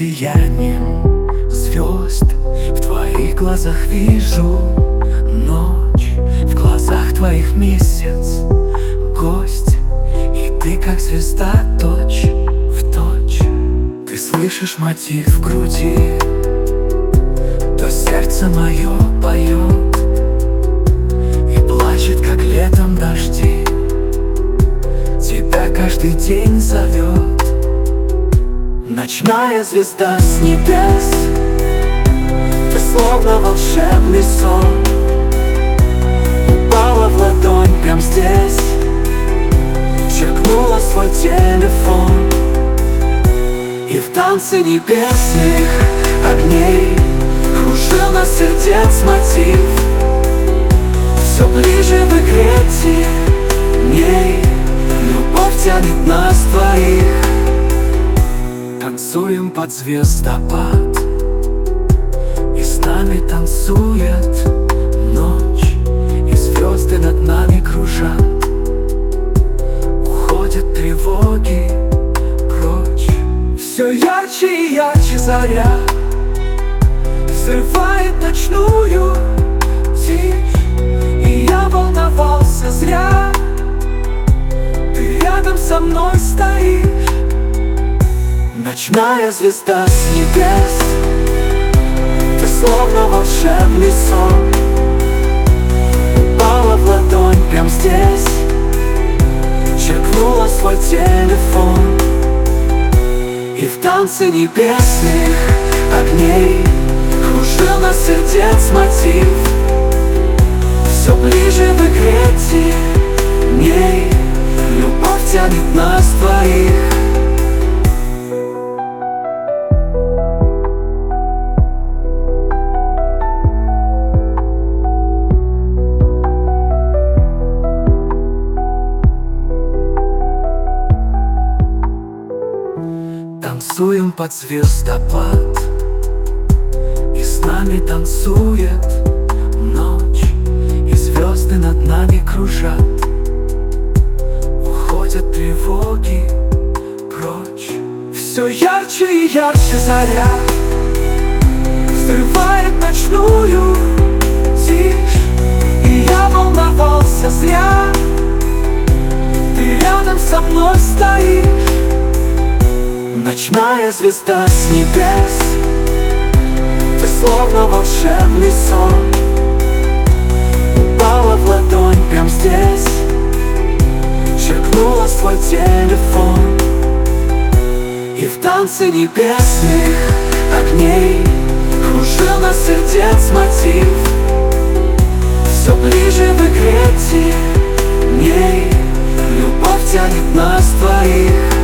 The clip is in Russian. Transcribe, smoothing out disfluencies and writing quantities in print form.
сиянием звезд в твоих глазах вижу ночь, в глазах твоих месяц, гость, и ты как звезда точь в точь. Ты слышишь мотив в груди, то сердце мое поет и плачет, как летом дожди. Тебя каждый день зовет ночная звезда с небес. Ты словно волшебный сон, упала в ладонь прям здесь, черкнула свой телефон. И в танце небесных огней кружил нас сердец мотив. Все ближе в игре теней любовь тянет нас двоих. Танцуем под звездопад, и с нами танцует ночь, и звезды над нами кружат. Уходят тревоги прочь. Все ярче и ярче заря взрывает ночную тишь, и я волновался зря. Ты рядом со мной стоишь, ночная звезда с небес. Ты словно волшебный сон, упала в ладонь прям здесь, черкнула свой телефон. И в танце небесных огней кружил нас сердец мотив. Все ближе в игре теней любовь тянет нас двоих. Танцуем под звездопад, и с нами танцует ночь, и звезды над нами кружат. Уходят тревоги прочь. Все ярче и ярче заря взрывает ночную тишь, и я волновался зря. Ты рядом со мной стоишь, ночная звезда с небес. Ты словно волшебный сон, упала в ладонь прям здесь, черкнула свой телефон. И в танце небесных огней кружил нас сердец мотив. Все ближе в игре теней любовь тянет нас двоих.